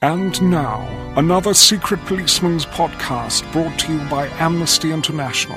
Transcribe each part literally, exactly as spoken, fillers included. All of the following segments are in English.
And now, another Secret Policeman's podcast brought to you by Amnesty International.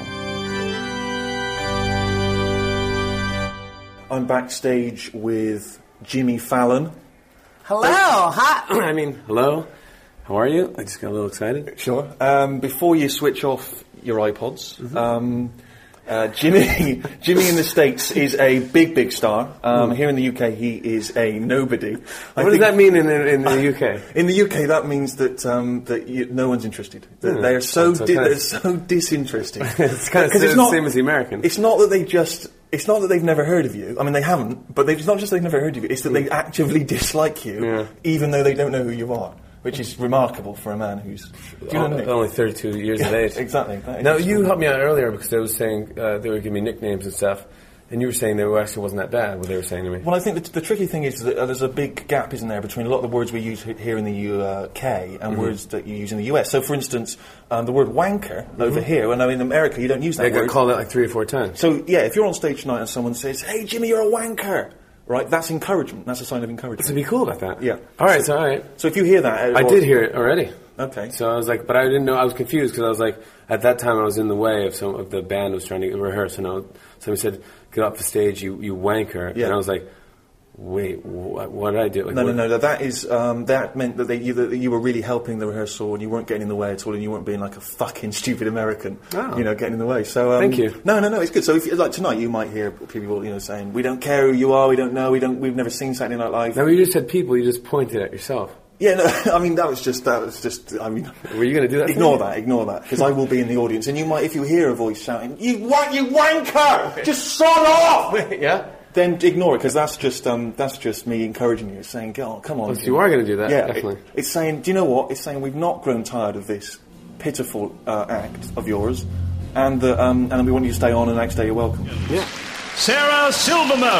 I'm backstage with Jimmy Fallon. Hello, hi. I mean, hello. How are you? I just got a little excited. Sure. Um, before you switch off your iPods, Mm-hmm. um, uh, Jimmy, Jimmy in the States is a big, big star. Um, Mm. Here in the U K, he is a nobody. I What does think- that mean in, in, in the U K? In the U K, that means that um, that you, no one's interested. That Hmm. they are so So di- kind of- they're so disinterested. It's kind of 'Cause the same as the American. It's not that they just. It's not that they've never heard of you. I mean, they haven't. But they've, it's not just they've never heard of you. It's that they actively dislike you, Yeah. even though they don't know who you are. Which is remarkable for a man who's. Do you know what I mean? Only thirty-two years of age. Exactly. That is Now, just- you helped me out earlier because they were saying uh, they were giving me nicknames and stuff, and you were saying they were actually wasn't that bad. What they were saying to me. Well, I think the, the tricky thing is that uh, there's a big gap, isn't there, between a lot of the words we use h- here in the U K and Mm-hmm. words that you use in the U S. So, for instance, um, the word wanker over here, and I mean in America, you don't use that They got word. called out like three or four times. So, yeah, if you're on stage tonight and someone says, "Hey, Jimmy, you're a wanker," right? That's encouragement. That's a sign of encouragement. So be cool about that. Yeah. All right. So all right. So, if you hear that, I or- did hear it already. Okay. So I was like, but I didn't know. I was confused because I was like, at that time I was in the way of some of the band was trying to rehearse, and I was, somebody said, "Get off the stage, you you wanker," Yeah. and I was like, "Wait, what, what did I do?" Like, No, no, what- no, no. That is um, that meant that, they, you, that you were really helping the rehearsal, and you weren't getting in the way at all, and you weren't being like a fucking stupid American, Oh. you know, getting in the way. So um, Thank you. No, no, no. It's good. So, if like tonight, you might hear people, you know, saying, "We don't care who you are. We don't know. We don't. We've never seen Saturday Night Live." Now you just said people. You just pointed at yourself. Yeah, no. I mean, that was just that was just. I mean, Were you going to do that? ignore that. Ignore that, because I will be in the audience, and you might, if you hear a voice shouting, "You want you wanker, just sod off." Yeah. Then ignore it, because that's just um, that's just me encouraging you, saying, "Go on, come on." Oh, so you are going to do that? Yeah, Definitely. it- it's saying, do you know what? It's saying we've not grown tired of this pitiful uh, act of yours, and the, um, and we want you to stay on, and the next day you're welcome. Yeah. Sarah Silverman.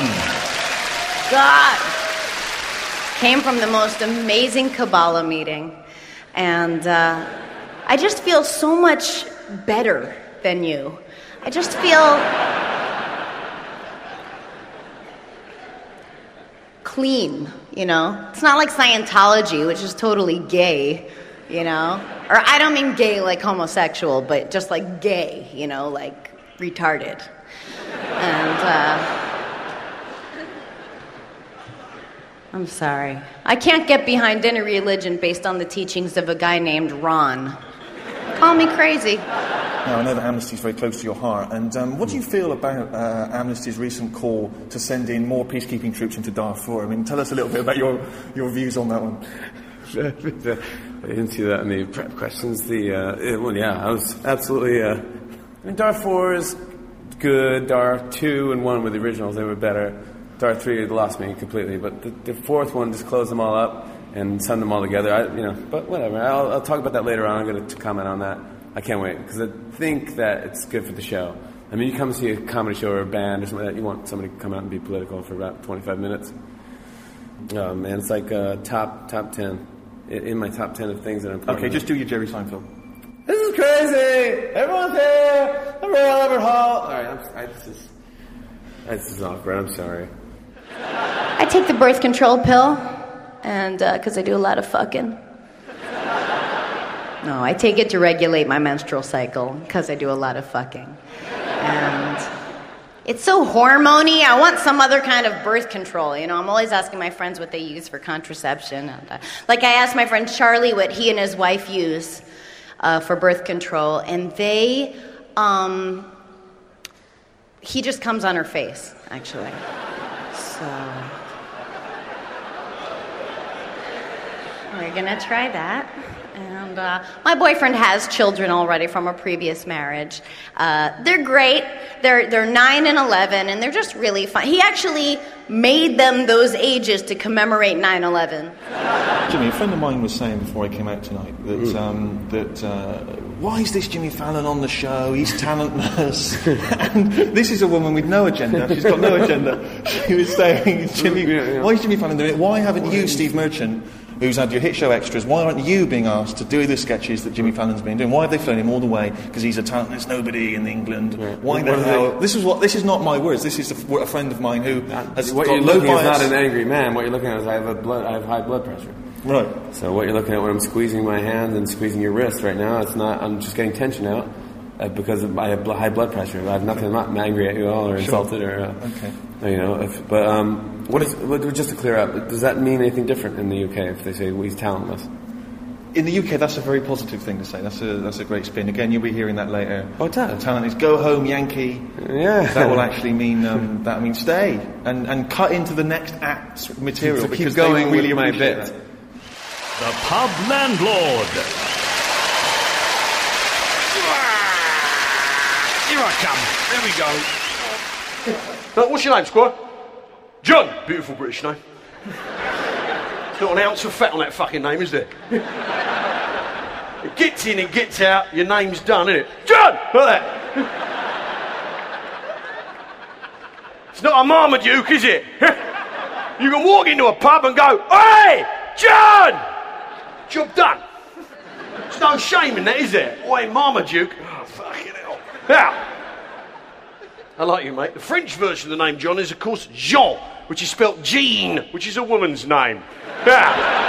God. Came from the most amazing Kabbalah meeting. And uh, I just feel so much better than you. I just feel clean, you know? It's not like Scientology, which is totally gay, you know? Or I don't mean gay like homosexual, but just like gay, you know, like retarded. And, uh... I'm sorry. I can't get behind any religion based on the teachings of a guy named Ron. Call me crazy. Now, I know that Amnesty is very close to your heart, and um, what do you feel about uh, Amnesty's recent call to send in more peacekeeping troops into Darfur? I mean, tell us a little bit about your, your views on that one. I didn't see that in the prep questions. The uh, it- well, yeah, I was absolutely. Uh, I mean, Darfur is good. Dar two and one were the originals; they were better. Dar three had lost me completely, but the, the fourth one just closed them all up and send them all together. I, you know, but whatever. I'll, I'll talk about that later on. I'm going to comment on that. I can't wait because I think that it's good for the show. I mean, you come see a comedy show or a band or something like that, you want somebody to come out and be political for about twenty-five minutes. Oh man, it's like uh, top top ten in, in my top ten of things that are important. Okay, just do your Jerry Seinfeld. This is crazy. Everyone's here. I'm Royal Albert Hall. All right, I'm, I, this is this is awkward. I'm sorry. I take the birth control pill, and because uh, I do a lot of fucking. No, I take it to regulate my menstrual cycle, because I do a lot of fucking. And it's so hormony. I want some other kind of birth control. You know, I'm always asking my friends what they use for contraception. And, uh, like I asked my friend Charlie what he and his wife use uh, for birth control, and they, um, he just comes on her face, actually. So we're gonna try that. And uh, my boyfriend has children already from a previous marriage. Uh, they're great. They're they're nine and eleven, and they're just really fun. He actually made them those ages to commemorate nine eleven. Jimmy, a friend of mine was saying before I came out tonight that Mm. um, that uh, why is this Jimmy Fallon on the show? He's talentless. And this is a woman with no agenda. She's got no agenda. She was saying, Jimmy, Yeah, yeah. why is Jimmy Fallon doing it? Why haven't you, Steve Merchant, who's had your hit show extras, why aren't you being asked to do the sketches that Jimmy Fallon's been doing? Why have they flown him all the way? Because he's a talentless nobody in England. Yeah. Why What the are hell? they- This is what. This is not my words. This is a, a friend of mine who has What got you're low looking at is bias. not an angry man. What you're looking at is I have a blood. I have high blood pressure. Right. So what you're looking at when I'm squeezing my hand and squeezing your wrist right now, it's not. I'm just getting tension out uh, because of I have high blood pressure. I have nothing. I'm not angry at you at all or Sure. insulted or. Uh, Okay. You know, if, but um, what is what, just to clear up? Does that mean anything different in the U K if they say well, he's talentless? In the U K, that's a very positive thing to say. That's a that's a great spin. Again, you'll be hearing that later. Oh, talent. The talent is go home, Yankee. Yeah. That will actually mean um, that means stay and, and cut into the next act's material To keep because going they really with my appreciate bit. that. The Pub Landlord. Here I come. There we go. Uh, what's your name, Squire? John. Beautiful British name. Not an ounce of fat on that fucking name, is there? It gets in and gets out, your name's done, isn't it? John! Like that. It's not a Marmaduke, is it? You can walk into a pub and go, "Hey, John!" Job done. There's no shame in that, is there? Oi, Marmaduke. Oh, fucking hell. Now, I like you, mate. The French version of the name John is, of course, Jean, which is spelt Jean, which is a woman's name. Yeah.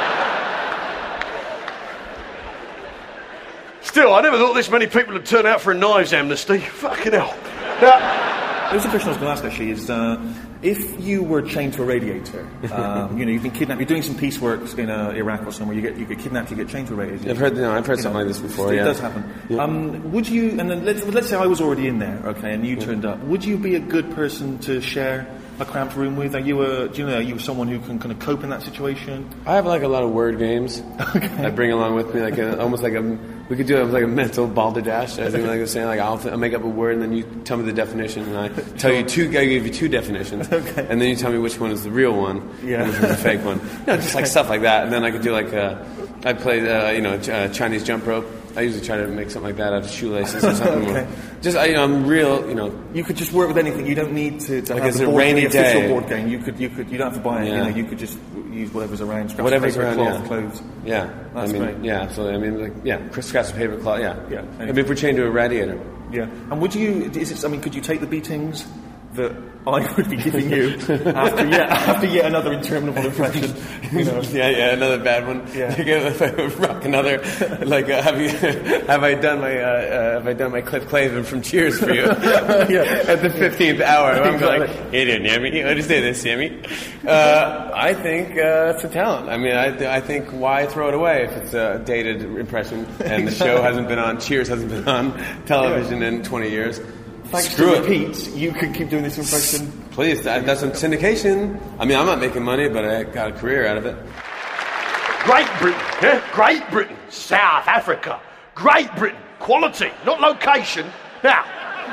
Still, I never thought this many people would turn out for a knives amnesty. Fucking hell. Yeah. There's a question I was going to ask actually is uh, if you were chained to a radiator, um, you know, you've been kidnapped, you're doing some piece work in uh, Iraq or somewhere, you get you get kidnapped, you get chained to a radiator. I've heard, no, I've heard You something know, like this before. It Yeah, does happen. Yeah. Um, would you? And then let's let's say I was already in there, okay, and you turned up. Would you be a good person to share a cramped room with? Are you a? Do you know? Are you someone who can kind of cope in that situation? I have like a lot of word games. Okay. I bring along with me, like a, almost like a. We could do it like a mental balderdash. I think, like I was saying, like I'll, th- I'll make up a word and then you tell me the definition, and I tell you two. I give you two definitions, Okay. and then you tell me which one is the real one, Yeah. and which is the fake one. You know, just like stuff like that. And then I could do like a. I play, uh, you know, ch- uh, Chinese jump rope. I usually try to make something like that out of shoelaces or something. Okay. Just, I, you know, I'm real, you know. You could just work with anything. You don't need to, to Like have it's the a board, rainy the official day. board game. You could, you could, you don't have to buy it. Yeah. You know, you could just use whatever's around. Scraps Whatever's of paper, around, cloth, yeah. clothes. Yeah, That's I mean, great. yeah, absolutely. I mean, like, yeah, Chris scraps of paper cloth. Yeah, Yeah. I mean, if we're chained to a radiator, Yeah. And would you? Is it? I mean, could you take the beatings that I would be giving you after yet after yet another interminable impression? You know? yeah, yeah, another bad one. Yeah. Like, if I would rock another, like, uh, have you, have I done my, uh, uh, have I done my Cliff Clavin from Cheers for you? Yeah. At the fifteenth hour, I'm Exactly. like, hey there, Sammy, what do you say this, Sammy? Uh, I think uh, it's a talent. I mean, I, I think why throw it away if it's a dated impression and the show hasn't been on, Cheers hasn't been on television in twenty years. Thanks Screw to it. repeats, you could keep doing this impression. Please, that, that's some syndication. I mean, I'm not making money, but I got a career out of it. Great Britain, yeah? Great Britain, South Africa. Great Britain, quality, not location. Now,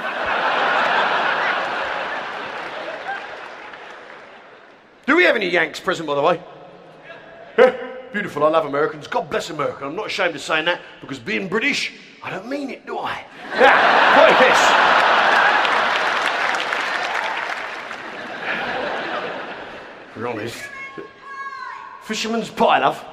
do we have any Yanks present, by the way? Yeah? Beautiful, I love Americans. God bless America. I'm not ashamed of saying that because being British, I don't mean it, do I? Now, what is this? We're honest. Fisherman's pie, love.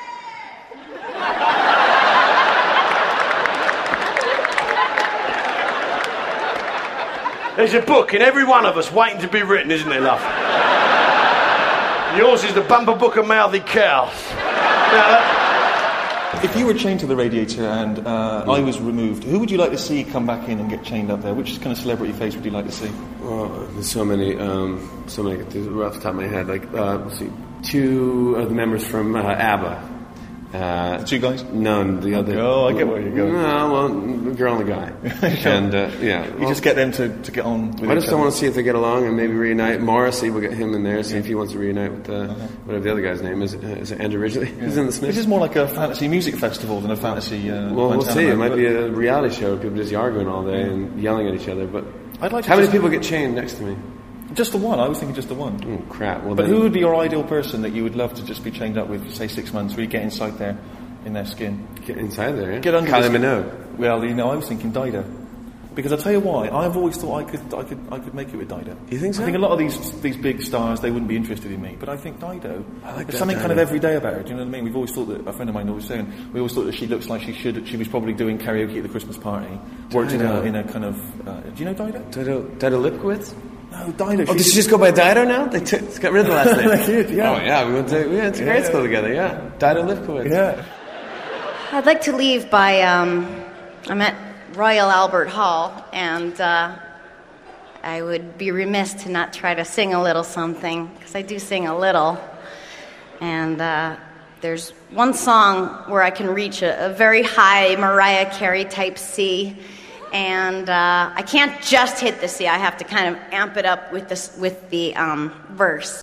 There's a book in every one of us waiting to be written, isn't there, love? Yours is the bumper book of mouthy cows. Now, that, If you were chained to the radiator and uh, I was removed, who would you like to see come back in and get chained up there? Which kind of celebrity face would you like to see? Well, there's so many, um, so many, off the top of my head. Like, uh, let's see, two of the members from uh, ABBA. Uh, The two guys? No, the other. Oh, I get where you're going. No, well, the girl and the guy. And, uh, yeah. You well, just get them to, to get on with I each just other. want to see if they get along and maybe reunite. Morrissey, we'll get him in there, see if he wants to reunite with uh, whatever the other guy's name is. Uh, is it Andrew Ridgely? Who's in the Smiths? This is more like a fantasy music festival than a fantasy. Uh, Well, we'll Montana see. It band, might but be a reality show where people just arguing all day and yelling at each other. But I'd like to how many just- people get chained next to me? Just the one. I was thinking just the one. Oh, crap. Well, But then, who would be your ideal person that you would love to just be chained up with for, say, six months, really get inside there, in their skin? get inside there? Yeah? Get under Kylie the- Minogue. Well, you know, I was thinking Dido. Because I'll tell you why, I've always thought I could, I could, I could make it with Dido. You think so? I think a lot of these these big stars, they wouldn't be interested in me, but I think Dido, I like there's that something kind of Dido. everyday about her. Do you know what I mean? We've always thought that, a friend of mine always saying, we always thought that she looks like she should. She was probably doing karaoke at the Christmas party, worked in a, Dido. in a kind of. Uh, do you know Dido? Dido, Dido Lipkowitz? No, Oh, Dido. Oh, did she just go by Dido now? They took, got rid of the last name. They did, yeah. Oh, yeah, we went to, we went to grade Yeah. school together, yeah. Dido Lifkowitz. Yeah. I'd like to leave by, um, I'm at Royal Albert Hall, and uh, I would be remiss to not try to sing a little something, because I do sing a little. And uh, there's one song where I can reach a, a very high Mariah Carey type C, and uh, I can't just hit the C. I have to kind of amp it up with the, with the um, verse.